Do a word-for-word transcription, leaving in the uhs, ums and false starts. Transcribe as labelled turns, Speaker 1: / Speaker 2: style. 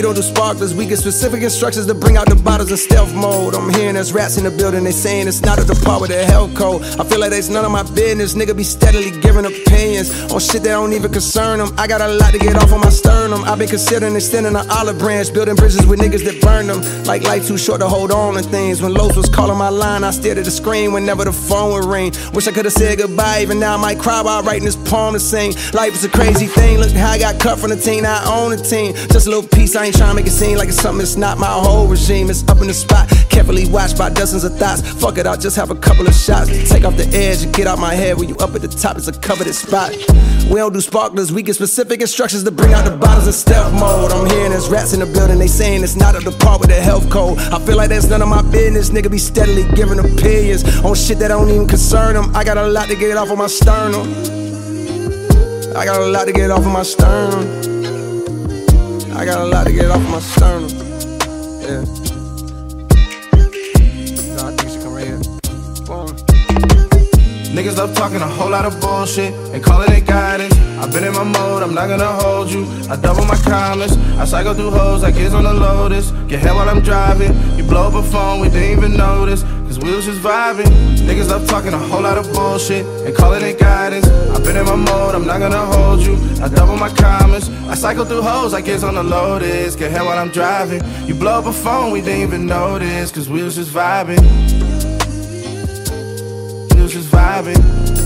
Speaker 1: don't do sparklers, we get specific instructions to bring out the bottles in stealth mode. I'm hearing there's rats in the building, they saying it's not at the part with the health code. I feel like that's none of my business, nigga be steadily giving opinions on shit that don't even concern them. I got a lot to get off on my sternum. I've been considering extending an olive branch, building bridges with niggas that burn them. Like life too short to hold on to things. When Los was calling my line, I stared at the screen whenever the phone would ring. Wish I could've said goodbye, even now I might cry while writing this poem to sing. Life is a crazy thing, look how I got cut from the team, now I own the team. Just a little piece, I ain't trying to make it seem like it's something, it's not my whole regime. It's up in the spot, carefully watched by dozens of thoughts. Fuck it, I'll just have a couple of shots. Take off the edge and get out my head. When you up at the top, it's a coveted spot. We don't do sparklers, we get specific instructions to bring out the bottles in stealth mode. I'm hearing there's rats in the building, they saying it's not up to par with the health code. I feel like that's none of my business, nigga be steadily giving opinions on shit that don't even concern them. I got a lot to get off of my sternum. I got a lot to get off of my sternum. I got a lot to get off of my sternum. Yeah. No, I think she come right here. Boom.
Speaker 2: Niggas love talking a whole lot of bullshit and calling it guidance. I've been in my mode, I'm not gonna hold you. I double my comments, I cycle through hoes like kids on the Lotus. Get hit while I'm driving, you blow up a phone, we didn't even notice, cause we was just vibing. Niggas love talking a whole lot of bullshit and calling it guidance. I've been in my mode, I'm not gonna hold you. I double my comments, I cycle through hoes like kids on the Lotus. Get hit while I'm driving, you blow up a phone, we didn't even notice, cause we was just vibing. We was just vibing.